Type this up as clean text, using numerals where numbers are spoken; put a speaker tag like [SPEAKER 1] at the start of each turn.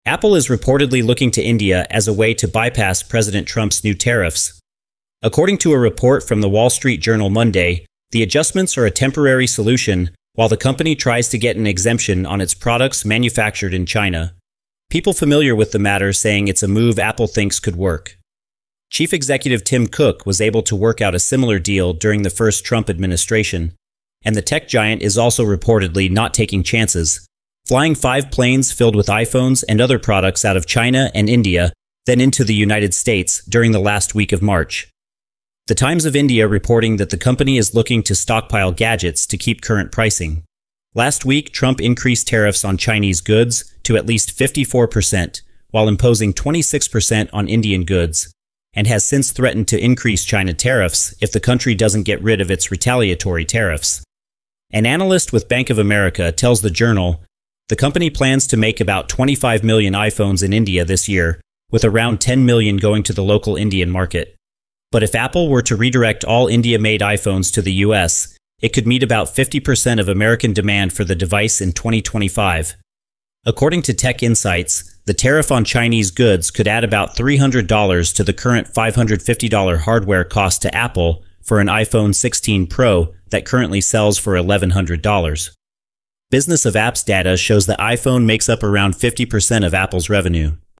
[SPEAKER 1] Apple is reportedly looking to India as a way to bypass President Trump's new tariffs. According to a report from the Wall Street Journal Monday, the adjustments are a temporary solution while the company tries to get an exemption on its products manufactured in China. People familiar with the matter saying it's a move Apple thinks could work. Chief Executive Tim Cook was able to work out a similar deal during the first Trump administration, and the tech giant is also reportedly not taking chances, flying 5 planes filled with iPhones and other products out of China and India, then into the United States during the last week of March. The Times of India reporting that the company is looking to stockpile gadgets to keep current pricing. Last week, Trump increased tariffs on Chinese goods to at least 54%, while imposing 26% on Indian goods, and has since threatened to increase China tariffs if the country doesn't get rid of its retaliatory tariffs. An analyst with Bank of America tells the Journal the company plans to make about 25 million iPhones in India this year, with around 10 million going to the local Indian market. But if Apple were to redirect all India-made iPhones to the US, it could meet about 50% of American demand for the device in 2025. According to Tech Insights, the tariff on Chinese goods could add about $300 to the current $550 hardware cost to Apple for an iPhone 16 Pro that currently sells for $1,100. Business of Apps data shows that iPhone makes up around 50% of Apple's revenue.